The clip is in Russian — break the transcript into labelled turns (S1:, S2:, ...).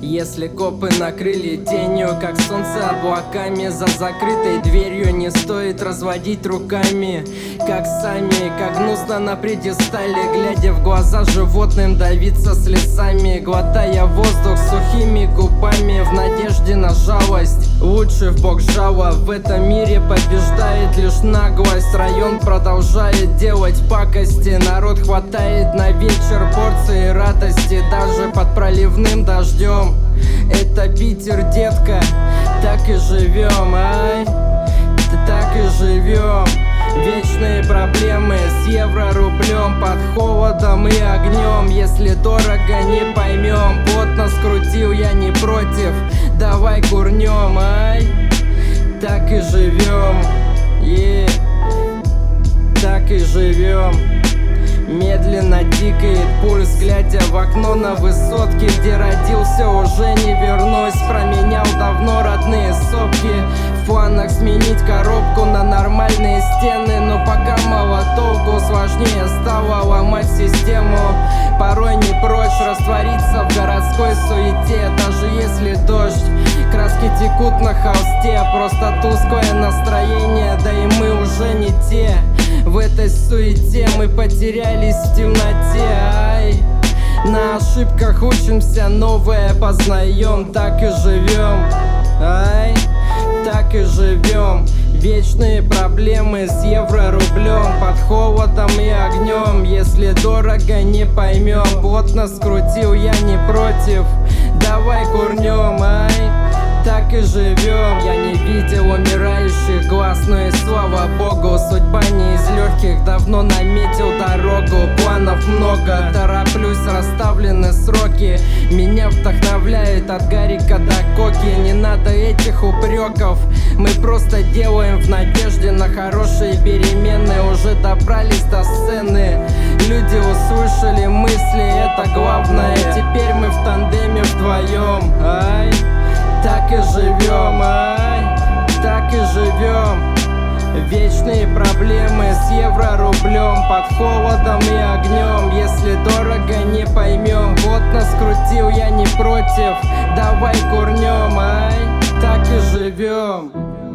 S1: Если копы накрыли тенью, как солнце облаками, за закрытой дверью не стоит разводить руками. Как сами, как гнусно на пьедестале, глядя в глаза животным, давиться с лесами, глотая воздух сухими губами в надежде на жалость. Лучше в бок жало, в этом мире побеждает лишь наглость. Район продолжает делать пакости, народ хватает на вечер порции радости, даже под проливным дождем. Это Питер, детка, так и живем, ай, так и живем. Вечные проблемы с евро-рублем, под холодом и огнем. Если дорого, не поймем. Плотно скрутил, я не против, давай курнем, ай, так и живем, так и живем. Медленно тикает пульс, глядя в окно на высотке, где родился, уже не вернусь. Променял давно родные сопки, в планах сменить коробку на нормальные стены, но пока мало толку, сложнее стало ломать систему. Порой не прочь раствориться в городской суете, даже если дождь, краски текут на холсте, просто тусклое настроение, да и мы уже не те. В этой суете мы потерялись в темноте, ай. На ошибках учимся, новое познаем, так и живем, ай, так и живем. Вечные проблемы с евро-рублем, под холодом и огнем. Если дорого, не поймем. Плотно скрутил, я не против, давай курнем, ай, так и живем. Я не видел умирающих глаз, но и слава богу, судьба не из легких, давно наметил дорогу. Планов много, тороплюсь, расставлены сроки. Меня вдохновляет от Гарика до Коки. Не надо этих упреков, мы просто делаем в надежде на хорошие перемены. Уже добрались до сцены, люди услышали мысли, это главное. Теперь мы в тандеме вдвоем, ай, так и живем, ай, так и живем. Вечные проблемы с евро-рублем, под холодом и огнем. Если дорого, не поймем. Плотно скрутил, я не против, давай курнем, ай, так и живем.